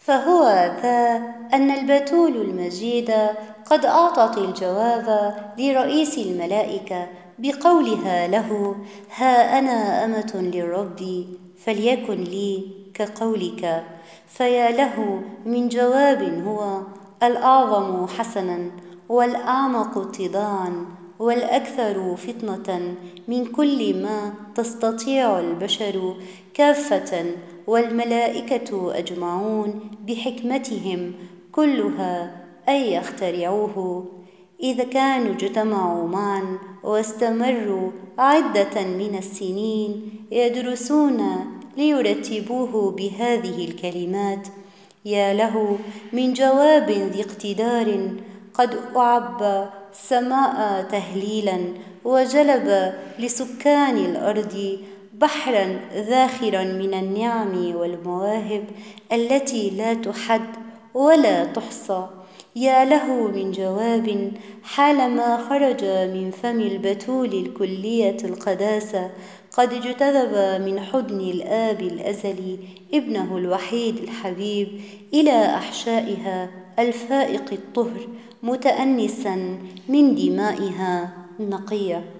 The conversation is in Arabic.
فهو ذا أن البتول المجيدة قد أعطت الجواب لرئيس الملائكة بقولها له: ها أنا أمة للرب فليكن لي كقولك. فيا له من جواب هو الأعظم حسنا والأعمق اتضاعا والأكثر فطنة من كل ما تستطيع البشر كافة والملائكة أجمعون بحكمتهم كلها أن يخترعوه، إذا كانوا اجتمعوا معا واستمروا عدة من السنين يدرسون ليرتبوه بهذه الكلمات. يا له من جواب ذي اقتدار قد أعب السماء تهليلا وجلب لسكان الأرض بحرا ذاخرا من النعم والمواهب التي لا تحد ولا تحصى. يا له من جواب حالما خرج من فم البتول الكلية القداسة قد اجتذب من حضن الآب الأزلي ابنه الوحيد الحبيب إلى أحشائها الفائق الطهر متأنسا من دمائها النقية.